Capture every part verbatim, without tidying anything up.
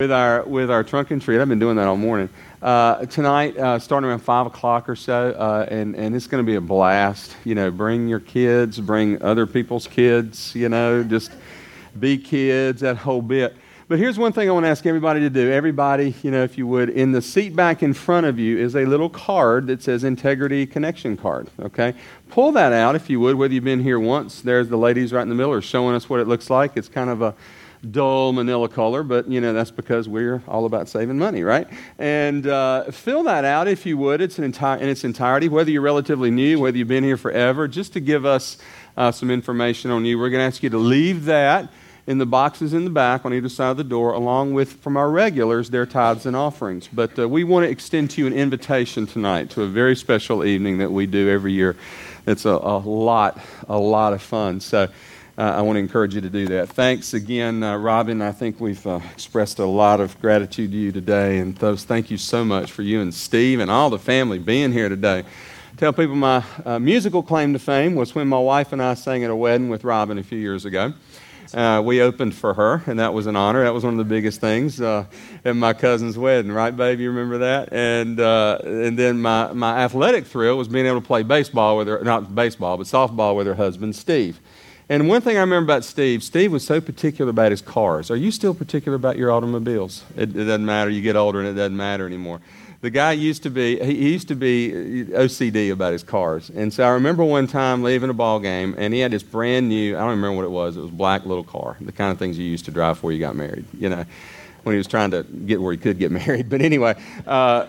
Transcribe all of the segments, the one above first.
with our with our trunk and treat. I've been doing that all morning. Uh, tonight, uh, starting around five o'clock or so, uh, and and it's going to be a blast. You know, bring your kids, bring other people's kids. You know, just be kids, that whole bit. But here's one thing I want to ask everybody to do. Everybody, you know, if you would, in the seat back in front of you is a little card that says Integrity Connection Card, okay? Pull that out if you would, whether you've been here once. There's the ladies right in the middle are showing us what it looks like. It's kind of a dull manila color, but, you know, that's because we're all about saving money, right? And uh, fill that out if you would. It's an entire in its entirety, whether you're relatively new, whether you've been here forever, just to give us uh, some information on you. We're going to ask you to leave that in the boxes in the back on either side of the door, along with, from our regulars, their tithes and offerings. But uh, we want to extend to you an invitation tonight to a very special evening that we do every year. It's a, a lot, a lot of fun. So uh, I want to encourage you to do that. Thanks again, uh, Robin. I think we've uh, expressed a lot of gratitude to you today. And those, thank you so much for you and Steve and all the family being here today. Tell people my uh, musical claim to fame was when my wife and I sang at a wedding with Robin a few years ago. Uh, we opened for her, and that was an honor. That was one of the biggest things uh, at my cousin's wedding, right, babe? You remember that? And uh, and then my, my athletic thrill was being able to play baseball with her, not baseball, but softball with her husband, Steve. And one thing I remember about Steve, Steve was so particular about his cars. Are you still particular about your automobiles? It, it doesn't matter. You get older, and it doesn't matter anymore. The guy used to be, he used to be O C D about his cars. And so I remember one time leaving a ball game, and he had this brand new, I don't remember what it was, it was a black little car, the kind of things you used to drive before you got married, you know, when he was trying to get where he could get married. But anyway, uh,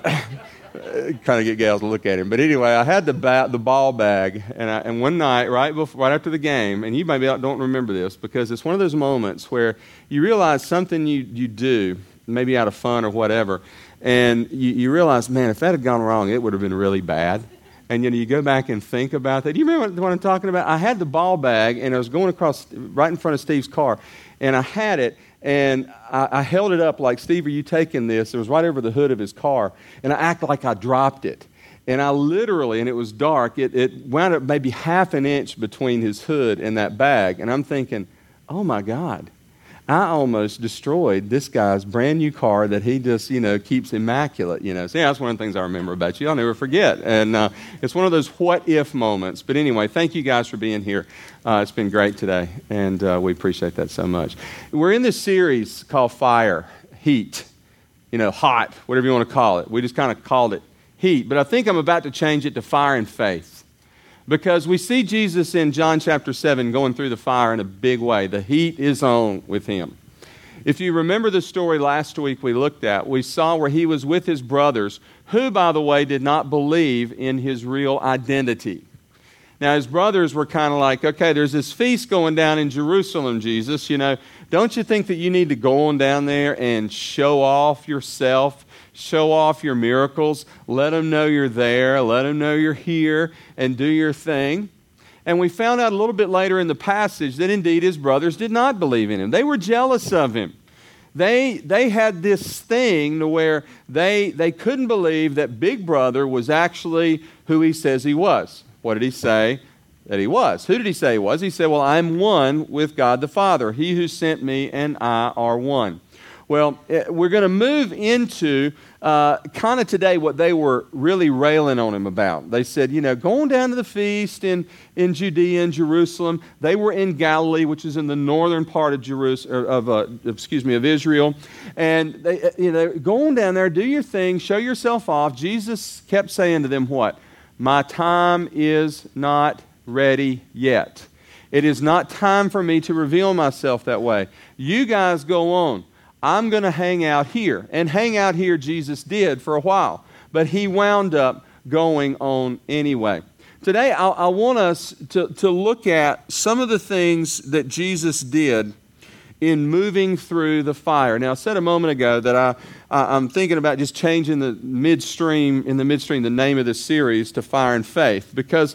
trying to get gals to look at him. But anyway, I had the ba- the ball bag, and, I, and one night, right before, right after the game, and you maybe don't remember this, because it's one of those moments where you realize something you, you do, maybe out of fun or whatever, and you, you realize, man, if that had gone wrong, it would have been really bad. And you know, you go back and think about that. Do you remember what, what I'm talking about? I had the ball bag, and I was going across right in front of Steve's car, and I had it, and I, I held it up like, Steve, are you taking this? It was right over the hood of his car, and I acted like I dropped it. And I literally, and it was dark, it, it wound up maybe half an inch between his hood and that bag, and I'm thinking, oh my God. I almost destroyed this guy's brand new car that he just, you know, keeps immaculate, you know. So yeah, that's one of the things I remember about you. I'll never forget. And uh, it's one of those what-if moments. But anyway, thank you guys for being here. Uh, it's been great today, and uh, we appreciate that so much. We're in this series called Fire, Heat, you know, hot, whatever you want to call it. We just kind of called it Heat. But I think I'm about to change it to Fire and Faith. Because we see Jesus in John chapter seven going through the fire in a big way. The heat is on with him. If you remember the story last week we looked at, we saw where he was with his brothers, who, by the way, did not believe in his real identity. Now, his brothers were kind of like, okay, there's this feast going down in Jerusalem, Jesus. You know, don't you think that you need to go on down there and show off yourself? Show off your miracles, let them know you're there, let them know you're here, and do your thing. And we found out a little bit later in the passage that indeed his brothers did not believe in him. They were jealous of him. They they had this thing to where they, they couldn't believe that Big Brother was actually who he says he was. What did he say that he was? Who did he say he was? He said, well, I'm one with God the Father. He who sent me and I are one. Well, we're going to move into uh, kind of today what they were really railing on him about. They said, you know, going down to the feast in, in Judea and Jerusalem. They were in Galilee, which is in the northern part of Jerusalem, of uh, excuse me, of Israel. And they, you know, going down there, do your thing, show yourself off. Jesus kept saying to them, what? My time is not ready yet. It is not time for me to reveal myself that way. You guys go on. I'm going to hang out here. And hang out here Jesus did for a while. But he wound up going on anyway. Today I, I want us to, to look at some of the things that Jesus did in moving through the fire. Now I said a moment ago that I, I, I'm thinking about just changing the midstream, in the midstream, the name of this series to Fire and Faith. Because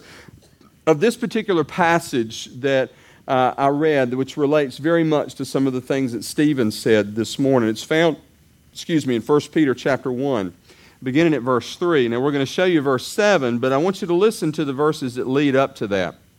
of this particular passage that Uh, I read, which relates very much to some of the things that Stephen said this morning. It's found, excuse me, in First Peter chapter one, beginning at verse three. Now we're going to show you verse seven, but I want you to listen to the verses that lead up to that.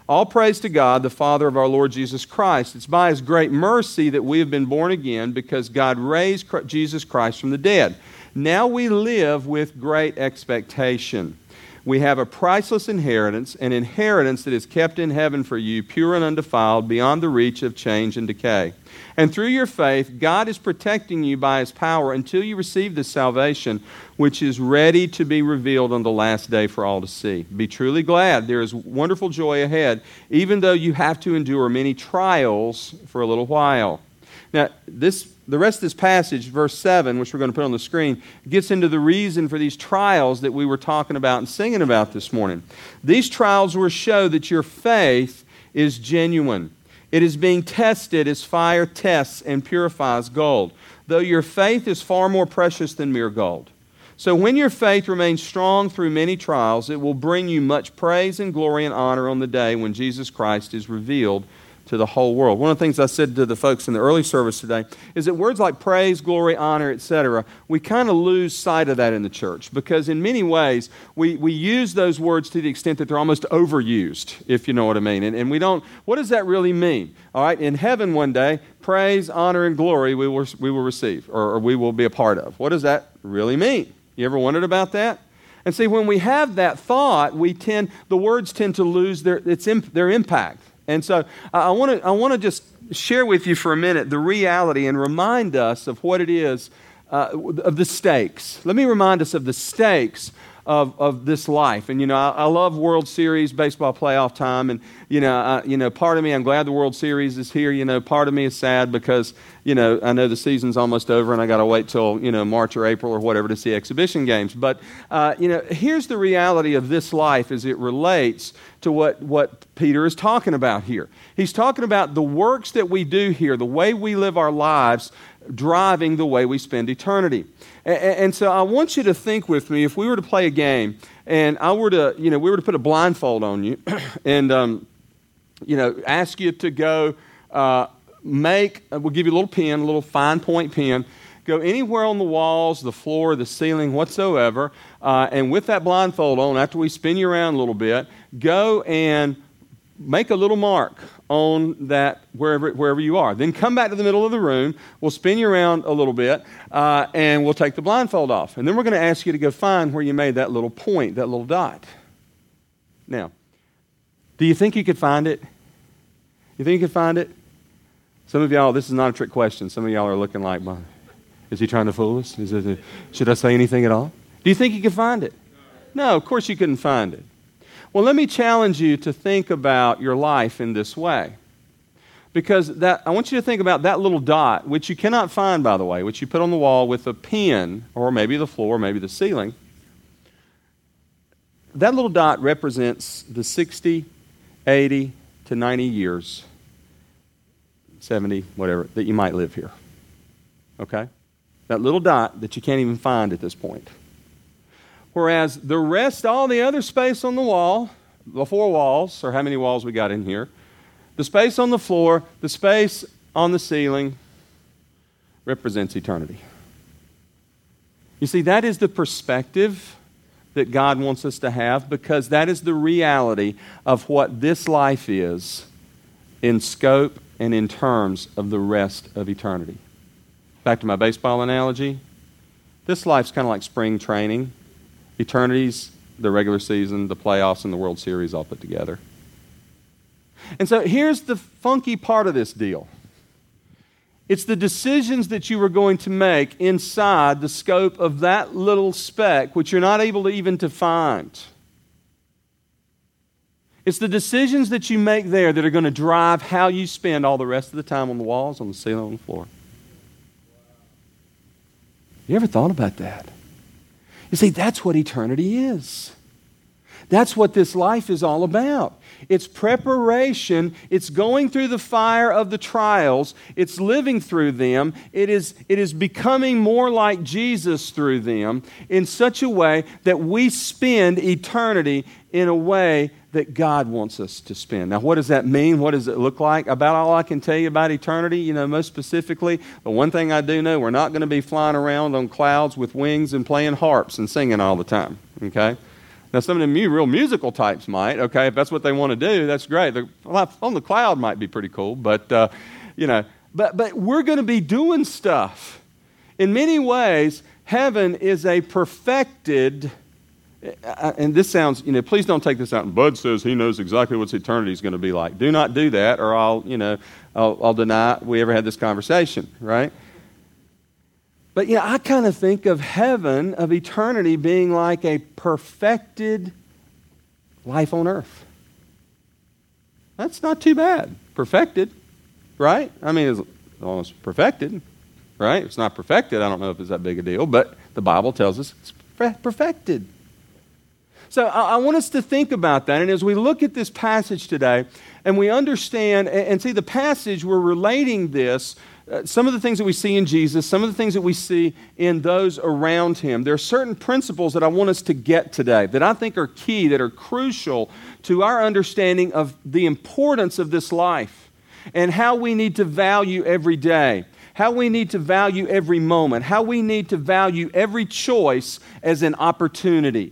All praise to God, the Father of our Lord Jesus Christ. It's by His great mercy that we have been born again, because God raised Jesus Christ from the dead. Now we live with great expectation. We have a priceless inheritance, an inheritance that is kept in heaven for you, pure and undefiled, beyond the reach of change and decay. And through your faith, God is protecting you by His power until you receive this salvation, which is ready to be revealed on the last day for all to see. Be truly glad. There is wonderful joy ahead, even though you have to endure many trials for a little while. Now, this the rest of this passage, verse seven, which we're going to put on the screen, gets into the reason for these trials that we were talking about and singing about this morning. These trials will show that your faith is genuine. It is being tested as fire tests and purifies gold, though your faith is far more precious than mere gold. So when your faith remains strong through many trials, it will bring you much praise and glory and honor on the day when Jesus Christ is revealed to the whole world. One of the things I said to the folks in the early service today is that words like praise, glory, honor, et cetera, we kind of lose sight of that in the church, because in many ways we, we use those words to the extent that they're almost overused, if you know what I mean. And, and we don't, what does that really mean? All right, in heaven one day, praise, honor, and glory we will, we will receive, or, or we will be a part of. What does that really mean? You ever wondered about that? And see, when we have that thought, we tend, the words tend to lose their, its, their impact. And so uh, I want to I want to just share with you for a minute the reality and remind us of what it is, uh, of the stakes. Let me remind us of the stakes of, of this life. And, you know, I, I love World Series, baseball playoff time. And, you know, I, you know, part of me, I'm glad the World Series is here. You know, part of me is sad because, you know, I know the season's almost over and I got to wait till, you know, March or April or whatever to see exhibition games. But, uh, you know, here's the reality of this life as it relates to what, what Peter is talking about here. He's talking about the works that we do here, the way we live our lives, driving the way we spend eternity. And, and so I want you to think with me, if we were to play a game and I were to, you know, we were to put a blindfold on you and, um, you know, ask you to go uh, make, we'll give you a little pen, a little fine point pen, go anywhere on the walls, the floor, the ceiling, whatsoever, uh, and with that blindfold on, after we spin you around a little bit, go and make a little mark on that wherever wherever you are. Then come back to the middle of the room. We'll spin you around a little bit, uh, and we'll take the blindfold off. And then we're going to ask you to go find where you made that little point, that little dot. Now, do you think you could find it? You think you could find it? Some of y'all, this is not a trick question. Some of y'all are looking like, is he trying to fool us? Is it a, should I say anything at all? Do you think you could find it? No, of course you couldn't find it. Well, let me challenge you to think about your life in this way. Because that, I want you to think about that little dot, which you cannot find, by the way, which you put on the wall with a pen, or maybe the floor, maybe the ceiling. That little dot represents the sixty, eighty to ninety years, seventy, whatever, that you might live here. Okay? That little dot that you can't even find at this point. Whereas the rest, all the other space on the wall, the four walls, or how many walls we got in here, the space on the floor, the space on the ceiling, represents eternity. You see, that is the perspective that God wants us to have, because that is the reality of what this life is in scope and in terms of the rest of eternity. Back to my baseball analogy, this life's kind of like spring training. Eternity's the regular season, the playoffs, and the World Series all put together. And so here's the funky part of this deal. It's the decisions that you are going to make inside the scope of that little speck, which you're not able to even to find. It's the decisions that you make there that are going to drive how you spend all the rest of the time on the walls, on the ceiling, on the floor. You ever thought about that? You see, that's what eternity is. That's what this life is all about. It's preparation. It's going through the fire of the trials. It's living through them. It is, it is becoming more like Jesus through them in such a way that we spend eternity in a way that God wants us to spend. Now, what does that mean? What does it look like? About all I can tell you about eternity, you know, most specifically, the one thing I do know, we're not going to be flying around on clouds with wings and playing harps and singing all the time, okay? Now, some of them mu- real musical types might, okay, if that's what they want to do, that's great. The, on the cloud might be pretty cool, but, uh, you know, but, but we're going to be doing stuff. In many ways, heaven is a perfected, and this sounds, you know, please don't take this out. And Bud says he knows exactly what eternity is going to be like. Do not do that, or I'll, you know, I'll, I'll deny we ever had this conversation, right? But, yeah, I kind of think of heaven, of eternity, being like a perfected life on earth. That's not too bad. Perfected, right? I mean, it's almost perfected, right? It's not perfected. I don't know if it's that big a deal, but the Bible tells us it's perfected. So I, I want us to think about that. And as we look at this passage today, and we understand, and, and see the passage, we're relating this, Uh, some of the things that we see in Jesus, some of the things that we see in those around him. There are certain principles that I want us to get today that I think are key, that are crucial to our understanding of the importance of this life and how we need to value every day, how we need to value every moment, how we need to value every choice as an opportunity.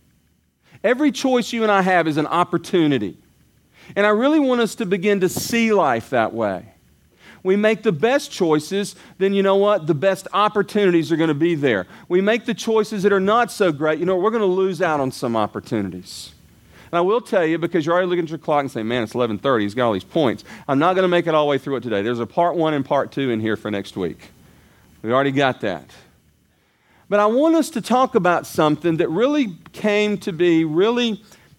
Every choice you and I have is an opportunity. And I really want us to begin to see life that way. We make the best choices, then you know what? The best opportunities are going to be there. We make the choices that are not so great, you know, we're going to lose out on some opportunities. And I will tell you, because you're already looking at your clock and saying, man, it's eleven thirty, he's got all these points. I'm not going to make it all the way through it today. There's a part one and part two in here for next week. We already got that. But I want us to talk about something that really came to be really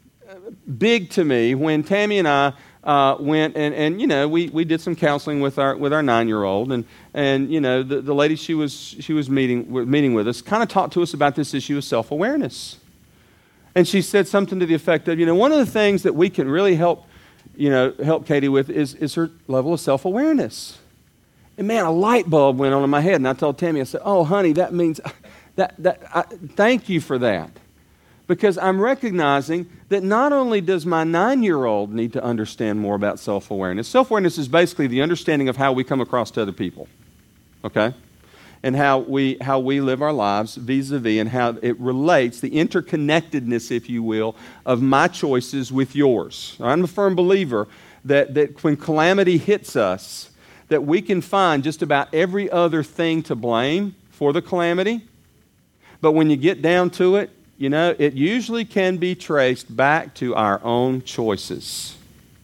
big to me when Tammy and I Uh, went and, and you know we, we did some counseling with our with our nine-year-old, and and you know the, the lady she was she was meeting meeting with us kind of talked to us about this issue of self-awareness, and she said something to the effect of, you know, one of the things that we can really help you know help Katie with is is her level of self-awareness. And man, a light bulb went on in my head, and I told Tammy, I said, "Oh, honey, that means that that I, thank you for that." Because I'm recognizing that not only does my nine-year-old need to understand more about self-awareness. Self-awareness is basically the understanding of how we come across to other people, okay? And how we how we live our lives vis-a-vis, and how it relates, the interconnectedness, if you will, of my choices with yours. I'm a firm believer that, that when calamity hits us, that we can find just about every other thing to blame for the calamity. But when you get down to it, you know, it usually can be traced back to our own choices.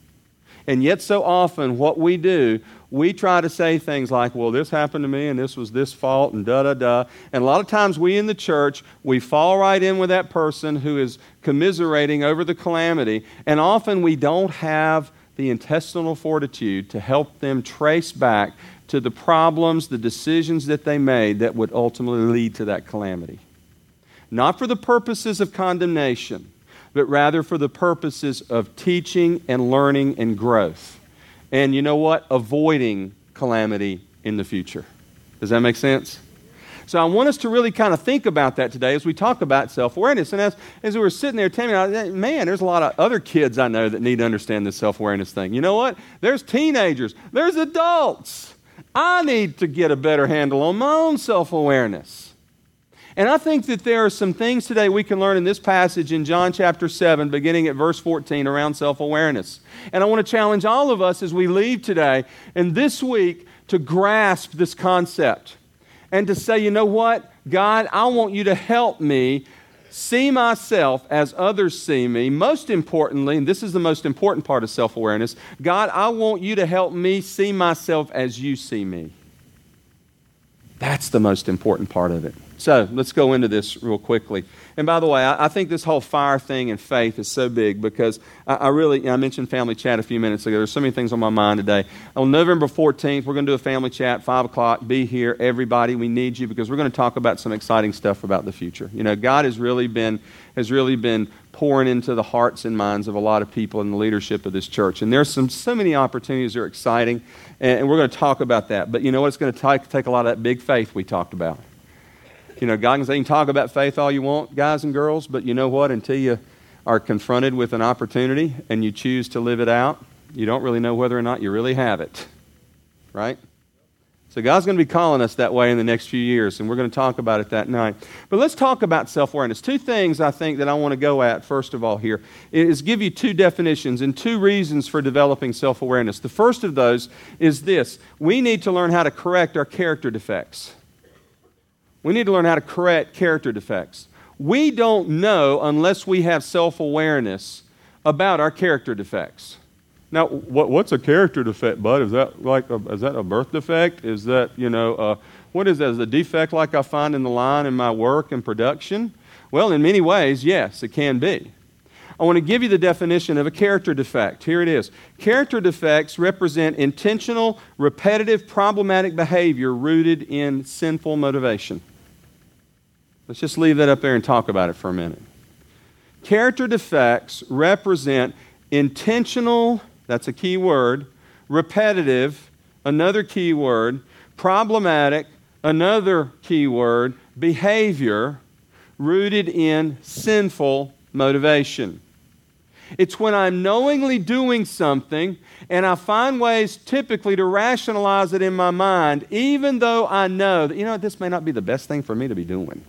And yet so often what we do, we try to say things like, well, this happened to me and this was this fault and da-da-da. And a lot of times we in the church, we fall right in with that person who is commiserating over the calamity. And often we don't have the intestinal fortitude to help them trace back to the problems, the decisions that they made that would ultimately lead to that calamity. Not for the purposes of condemnation, but rather for the purposes of teaching and learning and growth. And you know what? Avoiding calamity in the future. Does that make sense? So I want us to really kind of think about that today as we talk about self-awareness. And as, as we were sitting there, Tammy and I, man, there's a lot of other kids I know that need to understand this self-awareness thing. You know what? There's teenagers. There's adults. I need to get a better handle on my own self-awareness. And I think that there are some things today we can learn in this passage in John chapter seven, beginning at verse fourteen, around self-awareness. And I want to challenge all of us as we leave today and this week to grasp this concept and to say, you know what, God, I want you to help me see myself as others see me. Most importantly, and this is the most important part of self-awareness, God, I want you to help me see myself as you see me. That's the most important part of it. So let's go into this real quickly. And by the way, I, I think this whole fire thing and faith is so big because I, I really, you know, I mentioned family chat a few minutes ago. There's so many things on my mind today. On November fourteenth, we're going to do a family chat, five o'clock. Be here, everybody. We need you because we're going to talk about some exciting stuff about the future. You know, God has really been has really been pouring into the hearts and minds of a lot of people in the leadership of this church. And there's some so many opportunities that are exciting, and, and we're going to talk about that. But you know what? It's going to take, take a lot of that big faith we talked about. You know, God can say you can talk about faith all you want, guys and girls, but you know what? Until you are confronted with an opportunity and you choose to live it out, you don't really know whether or not you really have it. Right? So God's going to be calling us that way in the next few years, and we're going to talk about it that night. But let's talk about self-awareness. Two things I think that I want to go at, first of all, here is give you two definitions and two reasons for developing self-awareness. The first of those is this. We need to learn how to correct our character defects. We need to learn how to correct character defects. We don't know unless we have self-awareness about our character defects. Now, what, what's a character defect, bud? Is that like a, is that a birth defect? Is that, you know, uh, what is that? Is a defect like I find in the line in my work and production? Well, in many ways, yes, it can be. I want to give you the definition of a character defect. Here it is. Character defects represent intentional, repetitive, problematic behavior rooted in sinful motivation. Let's just leave that up there and talk about it for a minute. Character defects represent intentional, that's a key word, repetitive, another key word, problematic, another key word, behavior rooted in sinful motivation. It's when I'm knowingly doing something and I find ways typically to rationalize it in my mind, even though I know that, you know, this may not be the best thing for me to be doing.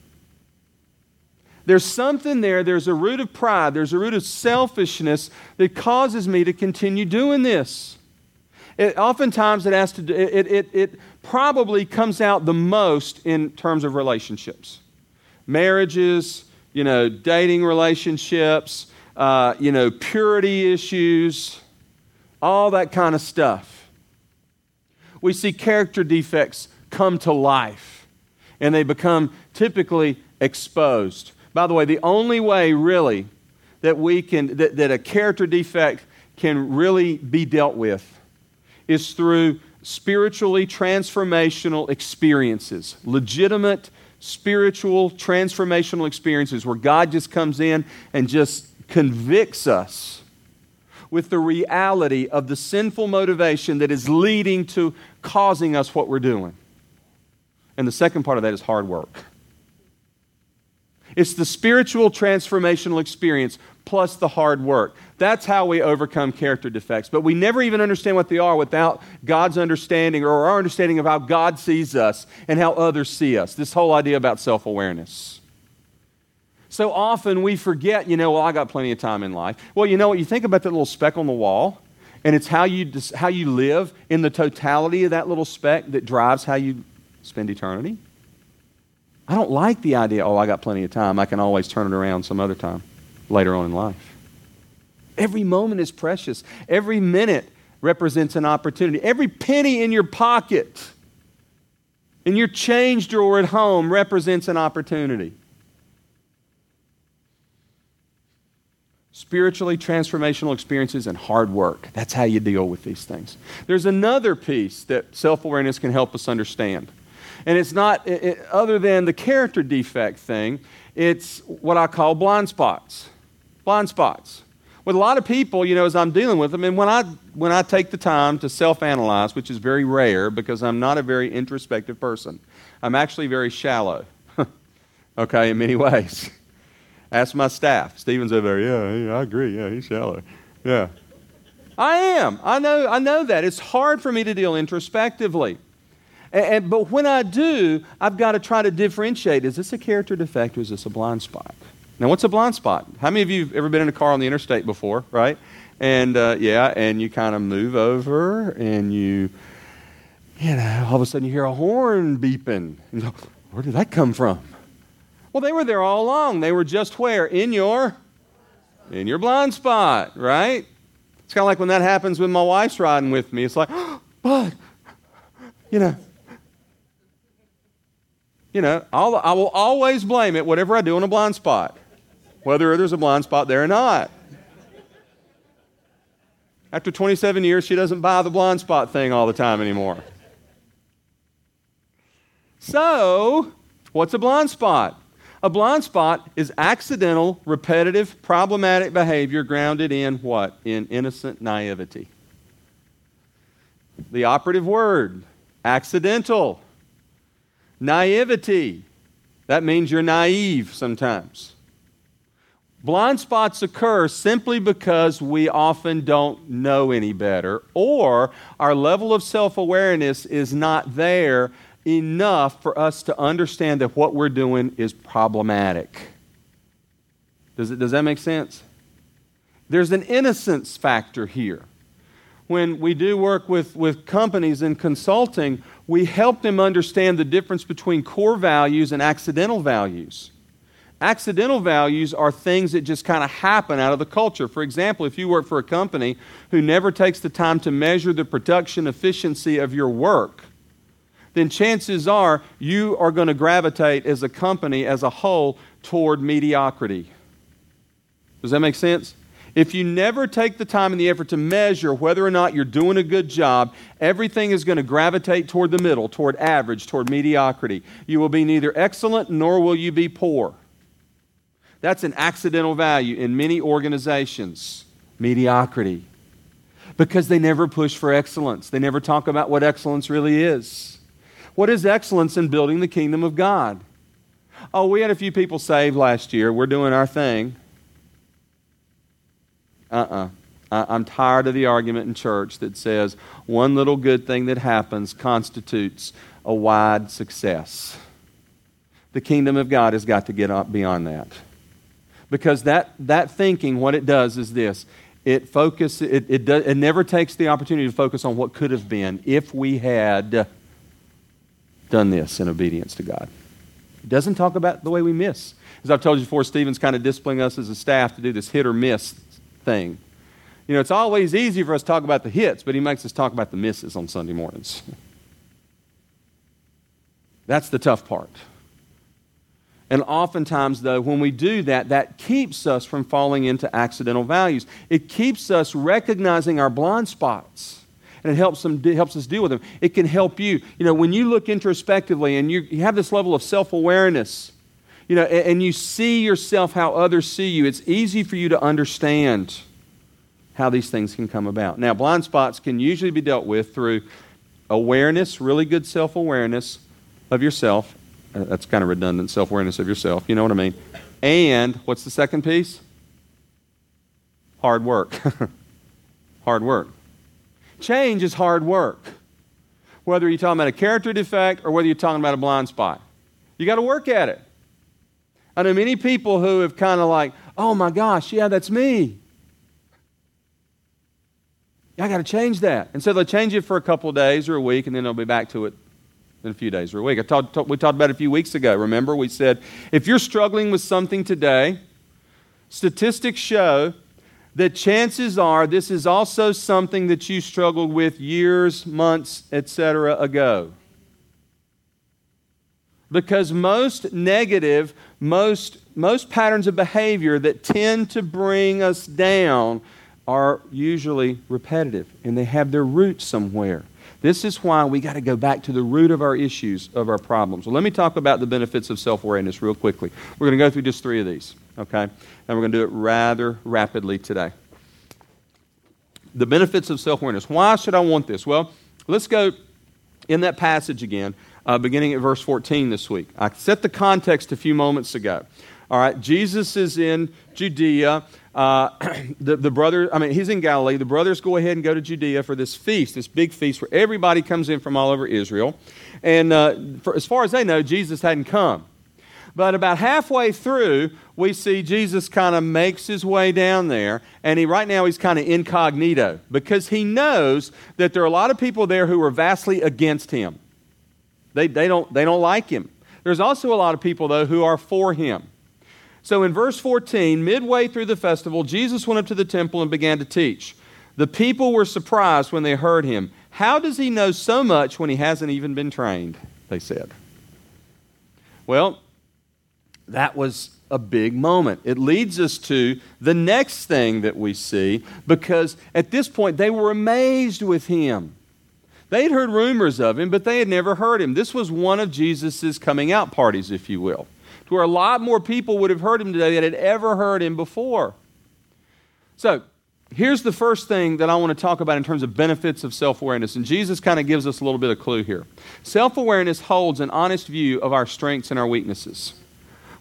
There's something there, there's a root of pride, there's a root of selfishness that causes me to continue doing this. It, oftentimes it has to do, it, it, it probably comes out the most in terms of relationships. Marriages, you know, dating relationships, uh, you know, purity issues, all that kind of stuff. We see character defects come to life, and they become typically exposed. By the way, the only way really that we can that, that a character defect can really be dealt with is through spiritually transformational experiences, legitimate spiritual transformational experiences where God just comes in and just convicts us with the reality of the sinful motivation that is leading to causing us what we're doing. And the second part of that is hard work. It's the spiritual transformational experience plus the hard work. That's how we overcome character defects. But we never even understand what they are without God's understanding or our understanding of how God sees us and how others see us. This whole idea about self-awareness. So often we forget, you know, well, I got plenty of time in life. Well, you know what? You think about that little speck on the wall, and it's how you how you live in the totality of that little speck that drives how you spend eternity. I don't like the idea, oh, I got plenty of time. I can always turn it around some other time later on in life. Every moment is precious. Every minute represents an opportunity. Every penny in your pocket, in your change drawer at home, represents an opportunity. Spiritually transformational experiences and hard work. That's how you deal with these things. There's another piece that self-awareness can help us understand. And it's not, it, it, other than the character defect thing, it's what I call blind spots. Blind spots. With a lot of people, you know, as I'm dealing with them, and when I when I take the time to self-analyze, which is very rare because I'm not a very introspective person. I'm actually very shallow, okay, in many ways. Ask my staff. Stephen's over there, yeah, yeah, I agree, yeah, he's shallow. Yeah. I am. I know, I know that. It's hard for me to deal introspectively. And, and, but when I do, I've got to try to differentiate. Is this a character defect or is this a blind spot? Now, what's a blind spot? How many of you have ever been in a car on the interstate before, right? And, uh, yeah, and you kind of move over and you, you know, all of a sudden you hear a horn beeping. And you go, where did that come from? Well, they were there all along. They were just where? In your, in your blind spot, right? It's kind of like when that happens when my wife's riding with me. It's like, oh, Bud, you know. You know, I'll, I will always blame it, whatever I do, on a blind spot, whether there's a blind spot there or not. After twenty-seven years, she doesn't buy the blind spot thing all the time anymore. So, what's a blind spot? A blind spot is accidental, repetitive, problematic behavior grounded in what? In innocent naivety. The operative word, accidental. Naivety. That means you're naive sometimes. Blind spots occur simply because we often don't know any better, or our level of self-awareness is not there enough for us to understand that what we're doing is problematic. Does it, does that make sense? There's an innocence factor here. When we do work with, with companies in consulting, we help them understand the difference between core values and accidental values. Accidental values are things that just kind of happen out of the culture. For example, if you work for a company who never takes the time to measure the production efficiency of your work, then chances are you are going to gravitate as a company as a whole toward mediocrity. Does that make sense? If you never take the time and the effort to measure whether or not you're doing a good job, everything is going to gravitate toward the middle, toward average, toward mediocrity. You will be neither excellent nor will you be poor. That's an accidental value in many organizations, mediocrity, because they never push for excellence. They never talk about what excellence really is. What is excellence in building the kingdom of God? Oh, we had a few people saved last year. We're doing our thing. Uh-uh. I'm tired of the argument in church that says one little good thing that happens constitutes a wide success. The kingdom of God has got to get up beyond that. Because that, that thinking, what it does is this. It focus, it, it, does, it never takes the opportunity to focus on what could have been if we had done this in obedience to God. It doesn't talk about the way we miss. As I've told you before, Stephen's kind of disciplining us as a staff to do this hit or miss thing. You know, it's always easy for us to talk about the hits, but he makes us talk about the misses on Sunday mornings. That's the tough part. And oftentimes, though, when we do that, that keeps us from falling into accidental values. It keeps us recognizing our blind spots, and it helps them, it helps us deal with them. It can help you. You know, when you look introspectively and you, you have this level of self-awareness, you know, and, and you see yourself how others see you, it's easy for you to understand how these things can come about. Now, blind spots can usually be dealt with through awareness, really good self-awareness of yourself. That's kind of redundant, self-awareness of yourself. You know what I mean? And what's the second piece? Hard work. Hard work. Change is hard work. Whether you're talking about a character defect or whether you're talking about a blind spot. You got to work at it. I know many people who have kind of like, oh my gosh, yeah, that's me. I got to change that. And so they'll change it for a couple of days or a week, and then they'll be back to it in a few days or a week. I talked, talk, we talked about it a few weeks ago. Remember, we said, if you're struggling with something today, statistics show that chances are this is also something that you struggled with years, months, et cetera ago. Because most negative, most, most patterns of behavior that tend to bring us down are usually repetitive, and they have their roots somewhere. This is why we got to go back to the root of our issues, of our problems. Well, let me talk about the benefits of self-awareness real quickly. We're going to go through just three of these, okay? And we're going to do it rather rapidly today. The benefits of self-awareness. Why should I want this? Well, let's go in that passage again, uh, beginning at verse fourteen this week. I set the context a few moments ago. All right, Jesus is in Judea. Uh, the, the brother, I mean, he's in Galilee. The brothers go ahead and go to Judea for this feast, this big feast where everybody comes in from all over Israel. And uh, for, as far as they know, Jesus hadn't come. But about halfway through, we see Jesus kind of makes his way down there. And he right now he's kind of incognito because he knows that there are a lot of people there who are vastly against him. They, they, don't, they don't like him. There's also a lot of people, though, who are for him. So in verse fourteen, midway through the festival, Jesus went up to the temple and began to teach. The people were surprised when they heard him. How does he know so much when he hasn't even been trained? They said. Well, that was a big moment. It leads us to the next thing that we see, because at this point they were amazed with him. They'd heard rumors of him, but they had never heard him. This was one of Jesus' coming out parties, if you will, to where a lot more people would have heard him today than had ever heard him before. So, here's the first thing that I want to talk about in terms of benefits of self-awareness, and Jesus kind of gives us a little bit of clue here. Self-awareness holds an honest view of our strengths and our weaknesses.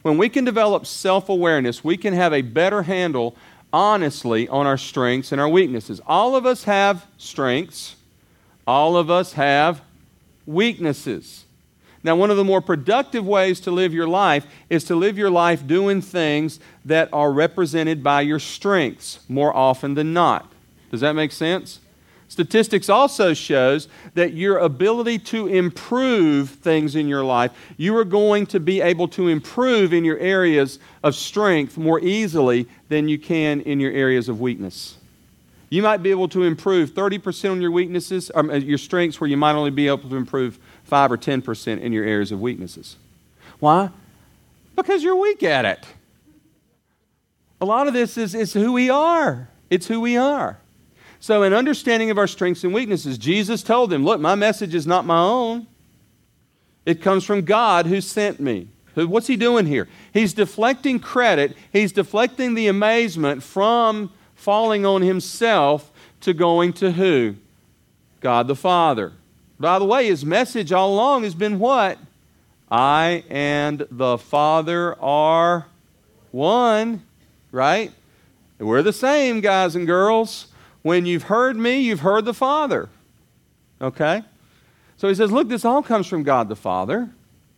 When we can develop self-awareness, we can have a better handle, honestly, on our strengths and our weaknesses. All of us have strengths. All of us have weaknesses. Now, one of the more productive ways to live your life is to live your life doing things that are represented by your strengths more often than not. Does that make sense? Statistics also shows that your ability to improve things in your life, you are going to be able to improve in your areas of strength more easily than you can in your areas of weakness. You might be able to improve thirty percent on your weaknesses, or your strengths, where you might only be able to improve five or ten percent in your areas of weaknesses. Why? Because you're weak at it. A lot of this is, is who we are. It's who we are. So in understanding of our strengths and weaknesses, Jesus told them, look, my message is not my own. It comes from God who sent me. What's he doing here? He's deflecting credit. He's deflecting the amazement from falling on himself to going to who? God the Father. By the way, his message all along has been what? I and the Father are one, right? We're the same, guys and girls. When you've heard me, you've heard the Father. Okay? So he says, look, this all comes from God the Father.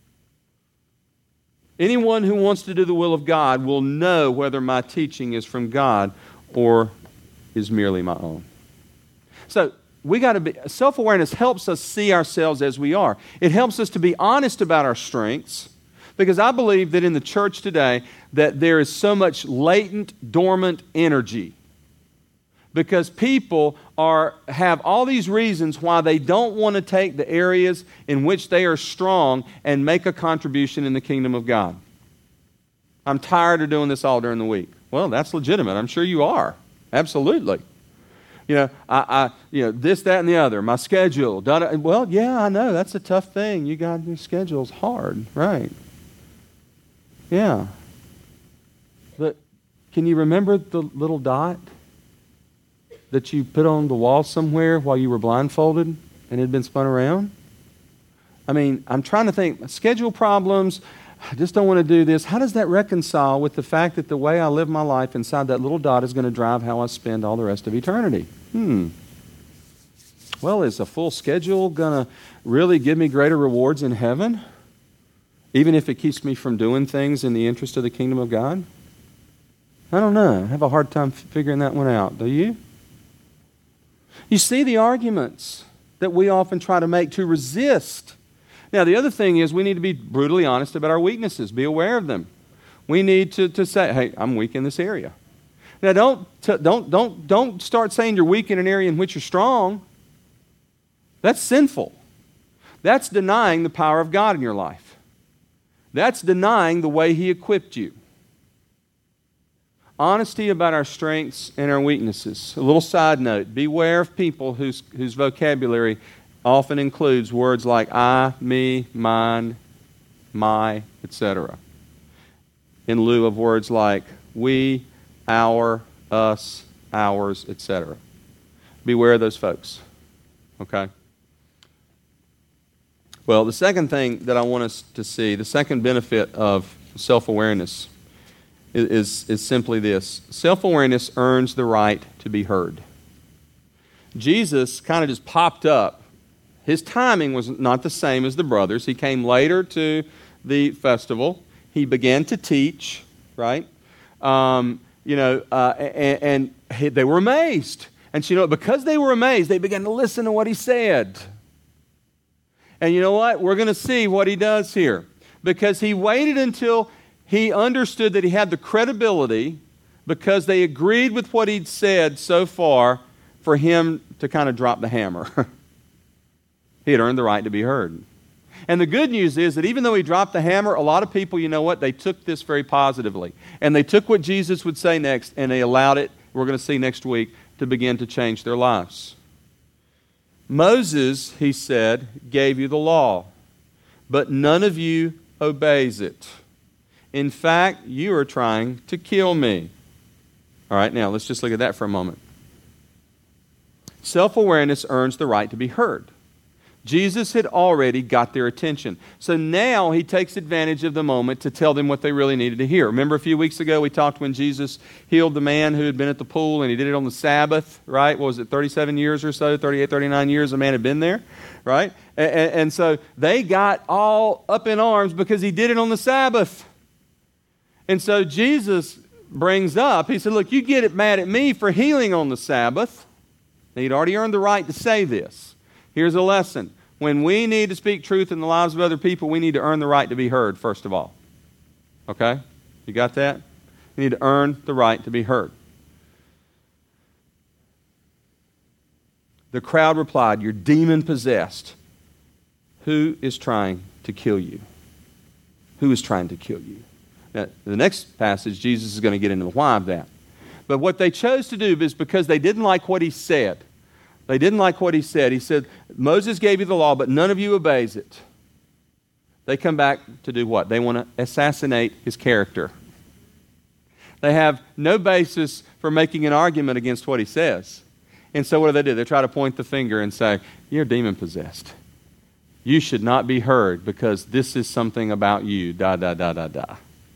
Anyone who wants to do the will of God will know whether my teaching is from God or is merely my own. So we got to be, self-awareness helps us see ourselves as we are. It helps us to be honest about our strengths, because I believe that in the church today that there is so much latent, dormant energy. Because people are have all these reasons why they don't want to take the areas in which they are strong and make a contribution in the kingdom of God. I'm tired of doing this all during the week. Well, that's legitimate. I'm sure you are. Absolutely. You know, I, I you know, this, that, and the other. My schedule. Da, da, well, yeah, I know. That's a tough thing. You got your schedule's hard, right? Yeah. But can you remember the little dot that you put on the wall somewhere while you were blindfolded and it had been spun around? I mean, I'm trying to think, schedule problems, I just don't want to do this. How does that reconcile with the fact that the way I live my life inside that little dot is going to drive how I spend all the rest of eternity? Hmm. Well, is a full schedule going to really give me greater rewards in heaven, even if it keeps me from doing things in the interest of the kingdom of God? I don't know. I have a hard time figuring that one out. Do you? You see the arguments that we often try to make to resist. Now, the other thing is we need to be brutally honest about our weaknesses. Be aware of them. We need to, to say, hey, I'm weak in this area. Now, don't, t- don't, don't, don't start saying you're weak in an area in which you're strong. That's sinful. That's denying the power of God in your life. That's denying the way He equipped you. Honesty about our strengths and our weaknesses. A little side note, beware of people whose, whose vocabulary often includes words like I, me, mine, my, et cetera, in lieu of words like we, our, us, ours, et cetera. Beware of those folks. Okay? Well, the second thing that I want us to see, the second benefit of self-awareness Is, is simply this. Self-awareness earns the right to be heard. Jesus kind of just popped up. His timing was not the same as the brothers. He came later to the festival. He began to teach, right? Um, you know, uh, and, and he, they were amazed. And so, you know, because they were amazed, they began to listen to what he said. And you know what? We're going to see what he does here. Because he waited until he understood that he had the credibility, because they agreed with what he'd said so far, for him to kind of drop the hammer. He had earned the right to be heard. And the good news is that even though he dropped the hammer, a lot of people, you know what, they took this very positively. And they took what Jesus would say next, and they allowed it, we're going to see next week, to begin to change their lives. Moses, he said, gave you the law, but none of you obeys it. In fact, you are trying to kill me. All right, now let's just look at that for a moment. Self-awareness earns the right to be heard. Jesus had already got their attention. So now he takes advantage of the moment to tell them what they really needed to hear. Remember a few weeks ago we talked when Jesus healed the man who had been at the pool, and he did it on the Sabbath, right? What was it, thirty-seven years or so, thirty-eight, thirty-nine years the man had been there, right? And, and, and so they got all up in arms because he did it on the Sabbath. And so Jesus brings up, he said, look, you get it mad at me for healing on the Sabbath. Now, he'd already earned the right to say this. Here's a lesson. When we need to speak truth in the lives of other people, we need to earn the right to be heard, first of all. Okay? You got that? You need to earn the right to be heard. The crowd replied, you're demon-possessed. Who is trying to kill you? Who is trying to kill you? Now, the next passage, Jesus is going to get into the why of that. But what they chose to do is because they didn't like what he said. They didn't like what he said. He said, Moses gave you the law, but none of you obeys it. They come back to do what? They want to assassinate his character. They have no basis for making an argument against what he says. And so what do they do? They try to point the finger and say, you're demon-possessed. You should not be heard because this is something about you, da, da, da, da, da.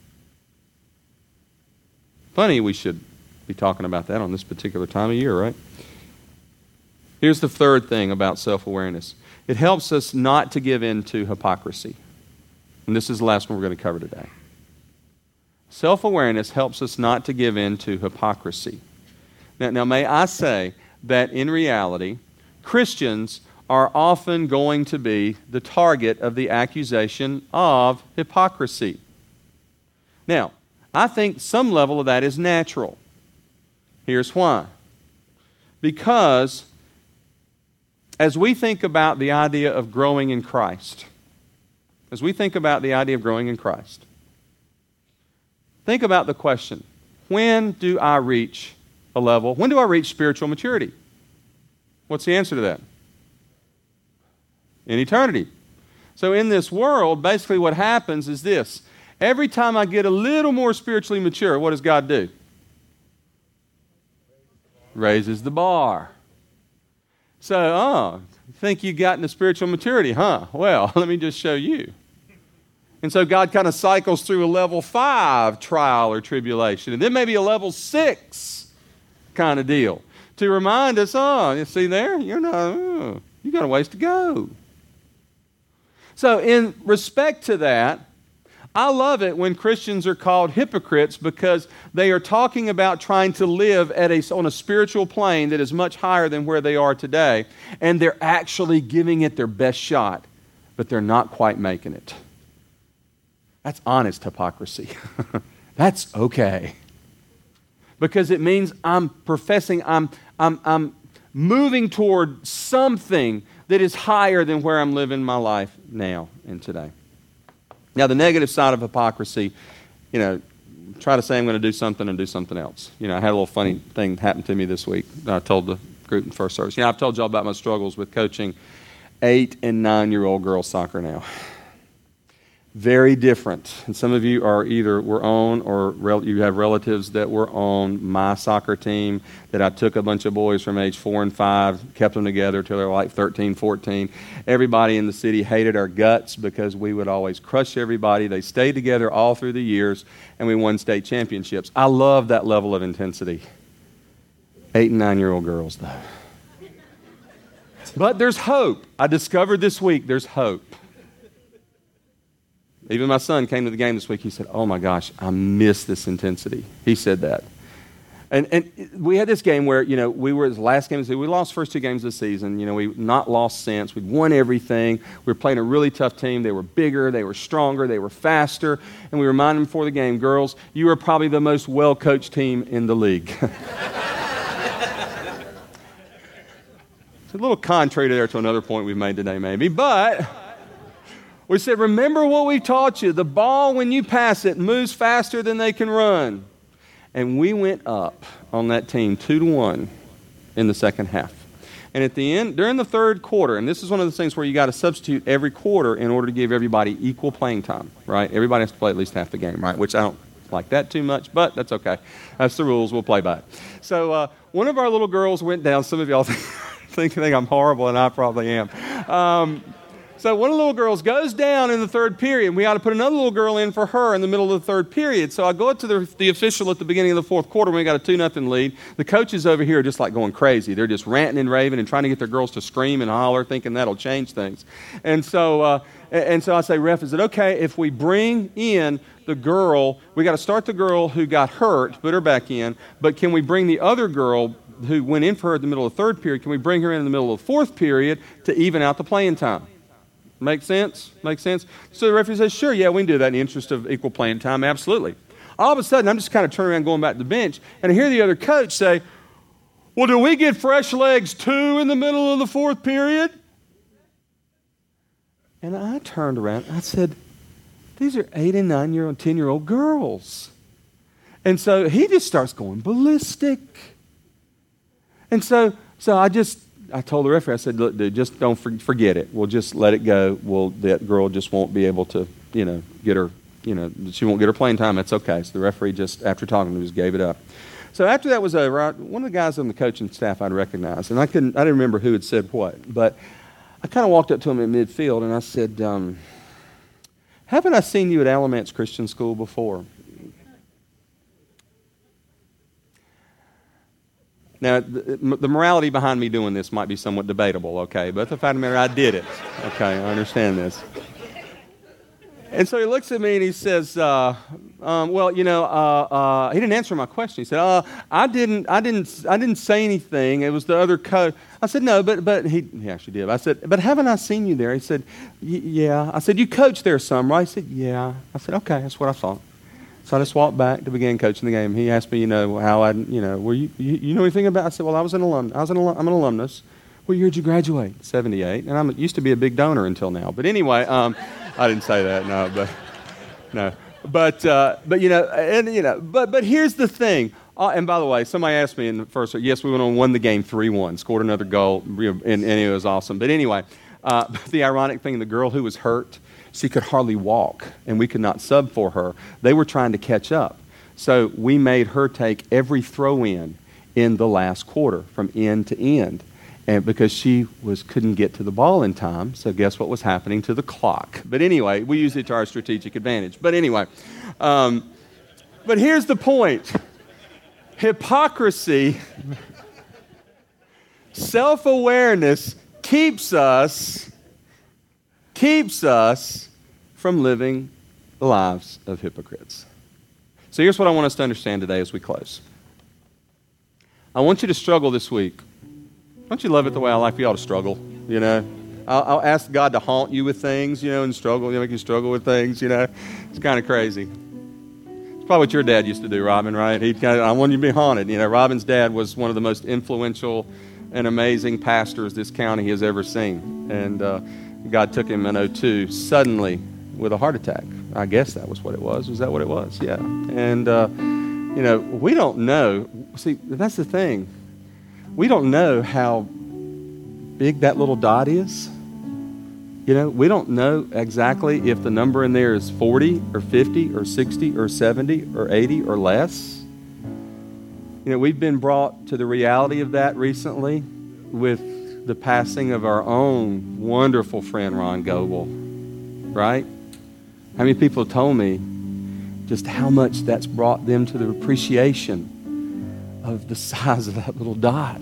Funny we should be talking about that on this particular time of year, right? Here's the third thing about self-awareness. It helps us not to give in to hypocrisy. And this is the last one we're going to cover today. Self-awareness helps us not to give in to hypocrisy. Now, now, may I say that in reality, Christians are often going to be the target of the accusation of hypocrisy. Now, I think some level of that is natural. Here's why. Because as we think about the idea of growing in Christ, as we think about the idea of growing in Christ, think about the question, when do I reach a level, when do I reach spiritual maturity? What's the answer to that? In eternity. So in this world, basically what happens is this. Every time I get a little more spiritually mature, what does God do? Raises the bar. So, oh, think you've gotten to spiritual maturity, huh? Well, let me just show you. And so God kind of cycles through a level five trial or tribulation, and then maybe a level six kind of deal to remind us, oh, you see there? You're not, oh, you got a ways to go. So in respect to that, I love it when Christians are called hypocrites because they are talking about trying to live at a, on a spiritual plane that is much higher than where they are today, and they're actually giving it their best shot, but they're not quite making it. That's honest hypocrisy. That's okay. Because it means I'm professing, I'm, I'm, I'm moving toward something that is higher than where I'm living my life now and today. Now, the negative side of hypocrisy, you know, try to say I'm going to do something and do something else. You know, I had a little funny thing happen to me this week. I told the group in first service. You know, I've told you all about my struggles with coaching eight and nine-year-old girls soccer now. Very different. And some of you are either were on or rel- you have relatives that were on my soccer team that I took a bunch of boys from age four and five, kept them together till they were like thirteen, fourteen. Everybody in the city hated our guts because we would always crush everybody. They stayed together all through the years, and we won state championships. I love that level of intensity. Eight and nine-year-old girls, though. But there's hope. I discovered this week there's hope. Even my son came to the game this week. He said, oh my gosh, I miss this intensity. He said that. And and we had this game where, you know, we were, the last game of the season, we lost the first two games of the season. You know, we've not lost since. We'd won everything. We were playing a really tough team. They were bigger. They were stronger. They were faster. And we reminded them before the game, girls, you are probably the most well-coached team in the league. It's a little contrary there to another point we've made today, maybe. But we said, remember what we taught you. The ball, when you pass it, moves faster than they can run. And we went up on that team two to one in the second half. And at the end, during the third quarter, and this is one of the things where you got to substitute every quarter in order to give everybody equal playing time, right? Everybody has to play at least half the game, right? Which I don't like that too much, but that's okay. That's the rules. We'll play by it. So uh, one of our little girls went down. Some of y'all think, think, think I'm horrible, and I probably am. Um, so one of the little girls goes down in the third period. We ought to put another little girl in for her in the middle of the third period. So I go up to the, the official at the beginning of the fourth quarter when we got a two nothing lead. The coaches over here are just like going crazy. They're just ranting and raving and trying to get their girls to scream and holler, thinking that'll change things. And so, uh, and so I say, ref, is it okay if we bring in the girl? We got to start the girl who got hurt, put her back in, but can we bring the other girl who went in for her in the middle of the third period, can we bring her in in the middle of the fourth period to even out the playing time? Make sense? Make sense? So the referee says, sure, yeah, we can do that in the interest of equal playing time, absolutely. All of a sudden, I'm just kind of turning around going back to the bench, and I hear the other coach say, well, do we get fresh legs too in the middle of the fourth period? And I turned around, I said, these are eight and nine-year-old, ten-year-old girls. And so he just starts going ballistic. And so, so I just, I told the referee, I said, look, dude, just don't for, forget it. We'll just let it go. We'll, that girl just won't be able to, you know, get her, you know, she won't get her playing time. That's okay. So the referee just, after talking to me, just gave it up. So after that was over, I, one of the guys on the coaching staff I'd recognized, and I couldn't, I didn't remember who had said what, but I kind of walked up to him in midfield and I said, um, haven't I seen you at Alamance Christian School before? Now, the, the morality behind me doing this might be somewhat debatable, okay? But the fact of the matter, I did it. Okay, I understand this. And so he looks at me and he says, uh, um, "Well, you know," uh, uh, he didn't answer my question. He said, uh, "I didn't, I didn't, I didn't say anything. It was the other coach." I said, "No, but but he, he actually did." I said, "But haven't I seen you there?" He said, "Yeah." I said, "You coached there some, right?" He said, "Yeah." I said, "Okay, that's what I thought." So I just walked back to begin coaching the game. He asked me, you know, how I, you know, were you, you, you know anything about? I said, well, I was an alum. I was an alum, I'm an alumnus. What year did you graduate? seventy-eight. And I used to be a big donor until now. But anyway, um, I didn't say that. No, but no, but uh, but you know, and you know, but but here's the thing. Uh, and by the way, somebody asked me in the first. Yes, we went on and won the game three one. Scored another goal, and, and it was awesome. But anyway, uh, the ironic thing: the girl who was hurt, she could hardly walk, and we could not sub for her. They were trying to catch up. So we made her take every throw-in in the last quarter, from end to end, and because she was couldn't get to the ball in time. So guess what was happening to the clock? But anyway, we used it to our strategic advantage. But anyway, um, but here's the point. Hypocrisy, self-awareness keeps us keeps us from living the lives of hypocrites. So here's what I want us to understand today as we close. I want you to struggle this week. Don't you love it the way I like for y'all to struggle? You know, I'll, I'll ask God to haunt you with things, you know, and struggle, you know, make you struggle with things, you know. It's kind of crazy. It's probably what your dad used to do, Robin, right? He kind of, I want you to be haunted. You know, Robin's dad was one of the most influential and amazing pastors this county has ever seen. And uh, God took him in oh two suddenly with a heart attack. I guess that was what it was. Was that what it was? Yeah. And, uh, you know, we don't know. See, that's the thing. We don't know how big that little dot is. You know, we don't know exactly if the number in there is forty or fifty or sixty or seventy or eighty or less. You know, we've been brought to the reality of that recently with the passing of our own wonderful friend Ron Goebel, right? How many people have told me just how much that's brought them to the appreciation of the size of that little dot.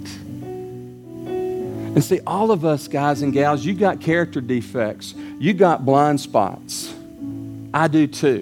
And see, all of us guys and gals, you got character defects. You got blind spots. I do too.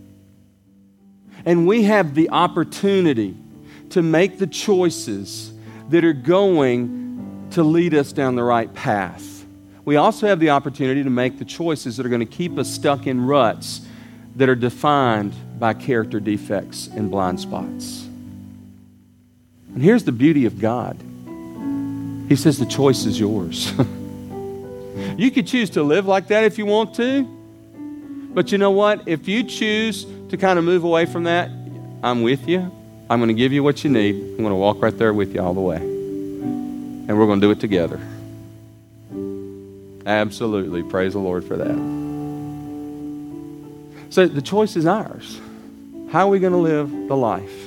And we have the opportunity to make the choices that are going to lead us down the right path. We also have the opportunity to make the choices that are going to keep us stuck in ruts that are defined by character defects and blind spots. And here's the beauty of God. He says the choice is yours. You could choose to live like that if you want to. But you know what? If you choose to kind of move away from that, I'm with you. I'm going to give you what you need. I'm going to walk right there with you all the way. And we're going to do it together. Absolutely. Praise the Lord for that. So the choice is ours. How are we going to live the life?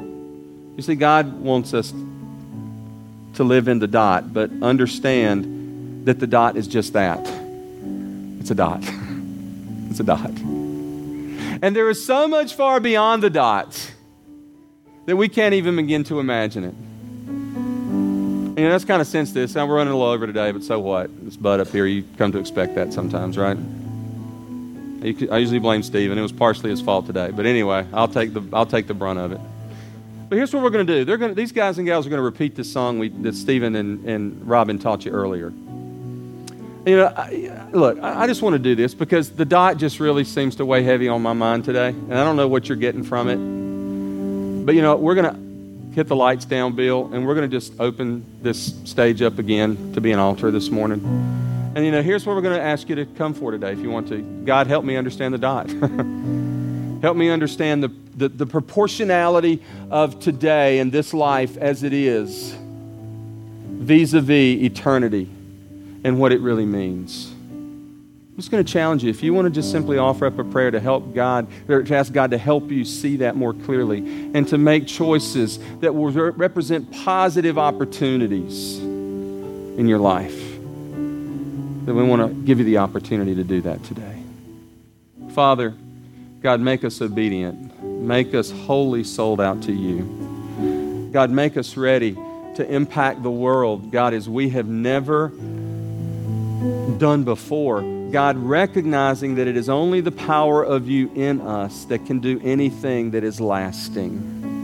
You see, God wants us to live in the dot, but understand that the dot is just that. It's a dot. It's a dot. And there is so much far beyond the dot that we can't even begin to imagine it. And, you know, that's kind of sense this. Now, we're running a little over today, but so what? This butt up here, you come to expect that sometimes, right? I usually blame Stephen. It was partially his fault today. But anyway, I'll take the I'll take the brunt of it. But here's what we're going to do. They're going to, these guys and gals are going to repeat this song we, that Stephen and, and Robin taught you earlier. You know, I, look, I just want to do this because the dot just really seems to weigh heavy on my mind today. And I don't know what you're getting from it. But, you know, we're going to hit the lights down, Bill, and we're going to just open this stage up again to be an altar this morning. And, you know, here's what we're going to ask you to come for today if you want to. God, help me understand the dot. Help me understand the, the, the proportionality of today and this life as it is vis-a-vis eternity and what it really means. I'm just going to challenge you. If you want to just simply offer up a prayer to help God, or to ask God to help you see that more clearly and to make choices that will re- represent positive opportunities in your life, then we want to give you the opportunity to do that today. Father, God, make us obedient. Make us wholly sold out to you. God, make us ready to impact the world, God, as we have never done before. God, recognizing that it is only the power of you in us that can do anything that is lasting.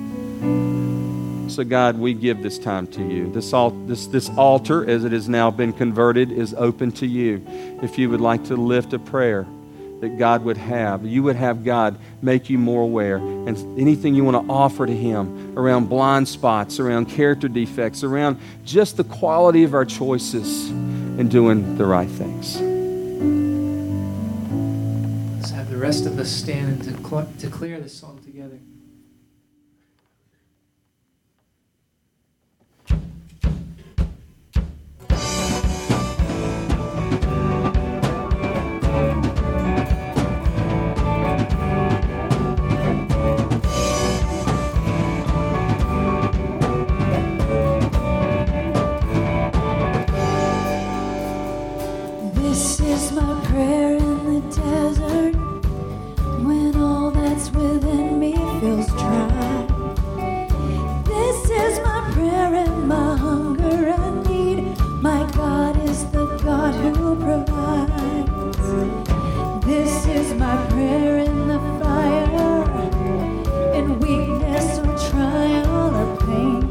So God, we give this time to you. This, al- this, this altar, as it has now been converted, is open to you. If you would like to lift a prayer that God would have, you would have God make you more aware. And anything you want to offer to Him around blind spots, around character defects, around just the quality of our choices and doing the right things. Let's have the rest of us stand and declare, declare this song together. This is my prayer in the desert, when all that's within me feels dry. This is my prayer and my hunger and need. My God is the God who provides. This is my prayer in the fire, in weakness or trial or pain.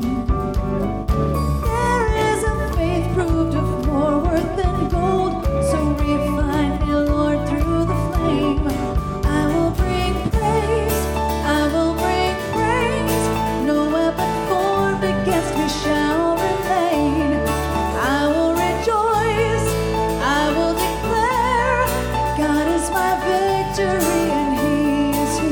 There is a faith proved of more worth than gold. So refine me, Lord, through the flame. I will bring praise, I will bring praise. No weapon formed against me shall remain. I will rejoice, I will declare, God is my victory and He is here.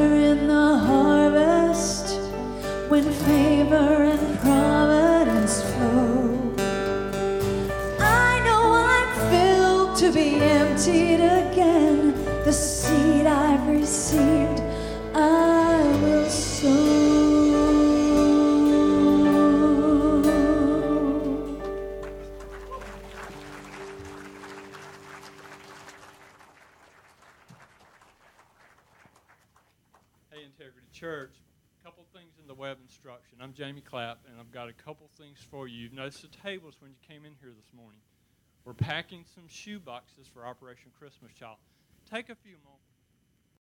in the harvest when favor and providence flow. I know I'm filled to be emptied again. The seed I've received, I will sow. Hey, Integrity Church, a couple things in the web instruction. I'm Jamie Clapp, and I've got a couple things for you. You've noticed the tables when you came in here this morning. We're packing some shoe boxes for Operation Christmas Child. Take a few moments.